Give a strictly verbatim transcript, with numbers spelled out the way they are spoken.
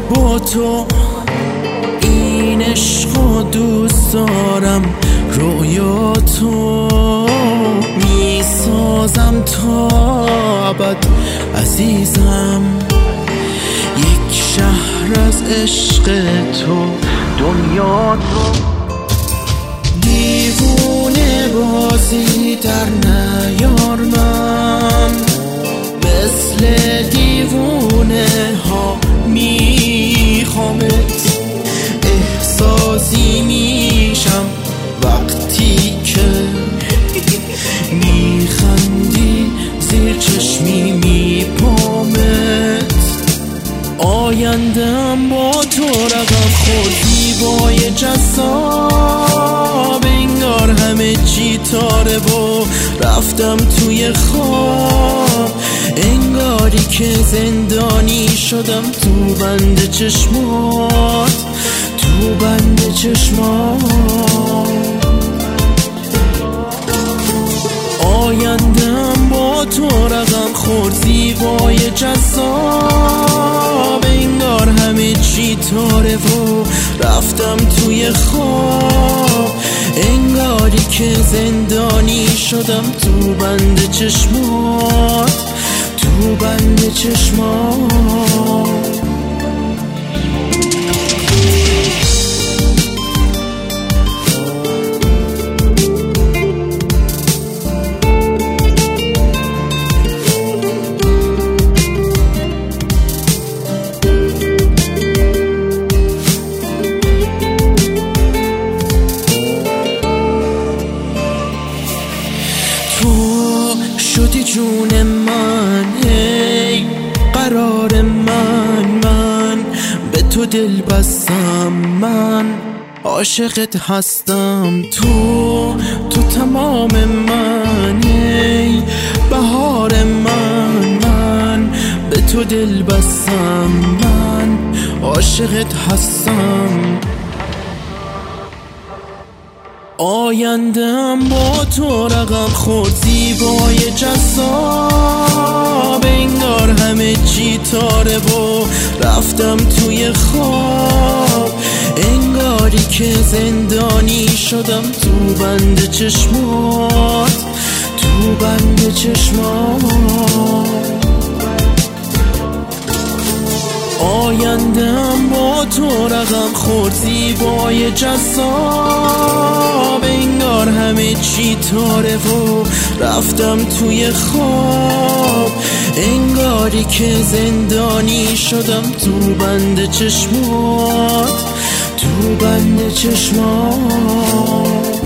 با تو این عشق و دوست دارم، رویاتو میسازم تا ابد عزیزم. یک شهر از عشق تو، دنیا تو دیوونه بازی در نیار من، مثل دیوونه ها میخوامت. احساسی میشم وقتی که میخندی زیر چشمی میپامت. آیندم با تو رقم خورد، زیبای جذاب، انگار همه چی تاره و رفتم توی خواب. انگاری که زندانی شدم تو بند چشمات، تو بند چشمات. آیندم با تو رقم خورد، زیبای جذاب، انگار همه چی تاره و رفتم توی خواب. انگاری که زندانی شدم تو بند چشمات، تو بند چشمات. شدی جون من، ای قرار من، من به تو دل بستم، من عاشقت هستم. تو تو تمام من، ای بهار من، من به تو دل بستم، من عاشقت هستم. آیندم با تو رقم خورد، زیبای جذاب، انگار همه چی تاره و رفتم توی خواب. انگاری که زندانی شدم تو بند چشمات، تو بند چشمات. آیندم با تو رقم خورد، زیبای جذاب، انگار همه چی تاره و رفتم توی خواب. انگاری که زندانی شدم تو بند چشمات، تو بند چشمات.